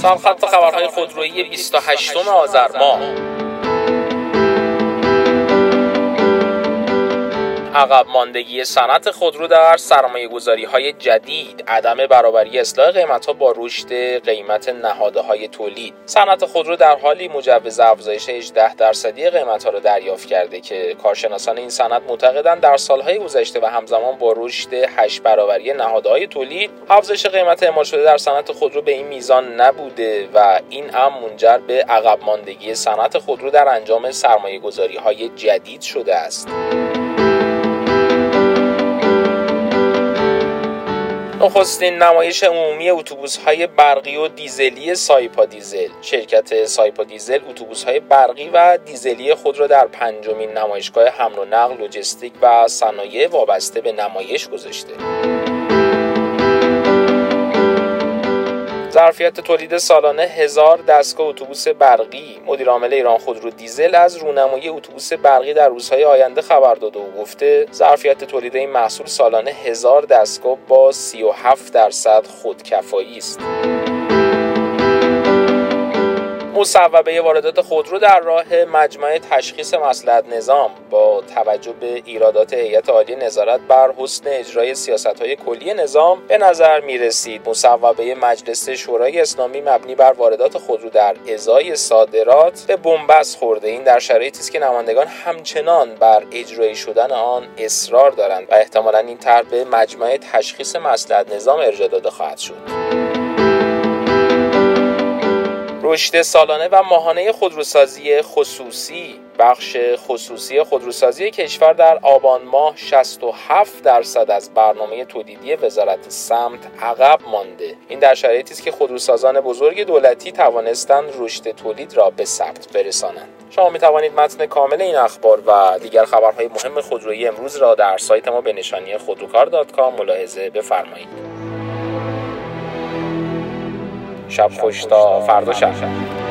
سرخط خبرهای خودرویی 28 آذر ماه. عقب ماندگی صنعت خودرو در سرمایه‌گذاری‌های جدید، عدم برابری اصلاح قیمت‌ها با رشد قیمت نهادهای تولید. صنعت خودرو در حالی مجوز افزایش 18% قیمت‌ها را دریافت کرده که کارشناسان این صنعت معتقدند در سال‌های گذشته و همزمان با رشد 8 برابری نهادهای تولید، افزایش قیمت اعمال شده در صنعت خودرو به این میزان نبوده و این امر منجر به عقب ماندگی صنعت خودرو در انجام سرمایه‌گذاری‌های جدید شده است. نخستین نمایش عمومی اتوبوس‌های برقی و دیزلی سایپا دیزل. شرکت سایپا دیزل اتوبوس‌های برقی و دیزلی خود را در 5مین نمایشگاه حمل و نقل، لوجستیک و صنایع وابسته به نمایش گذاشته. ظرفیت تولید سالانه 1000 دستگاه اتوبوس برقی. مدیر عامل ایران خودرو دیزل از رونمایی اتوبوس برقی در روزهای آینده خبر داده و گفته ظرفیت تولید این محصول سالانه 1000 دستگاه با 37% خودکفایی است. مصوبه واردات خودرو در راه مجمع تشخیص مصلحت نظام. با توجه به ایرادات هیئت عالی نظارت بر حسن اجرای سیاست‌های کلی نظام، به نظر می‌رسید مصوبه مجلس شورای اسلامی مبنی بر واردات خودرو در ازای صادرات به بنبست خورده. این در شرایطی است که نمایندگان همچنان بر اجرایی شدن آن اصرار دارند و احتمالاً این طرح به مجمع تشخیص مصلحت نظام ارجاع داده خواهد شد. رشد سالانه و ماهانه خودروسازی خصوصی. بخش خصوصی خودروسازی کشور در آبان ماه 67% از برنامه تولیدی وزارت سمت عقب مانده. این در شرایطی است که خودروسازان بزرگ دولتی توانستند رشد تولید را به ثبت برسانند. شما می توانید متن کامل این اخبار و دیگر خبرهای مهم خودرویی امروز را در سایت ما به نشانی خودروکار.com ملاحظه بفرمایید. شب خوش تا فردا شب.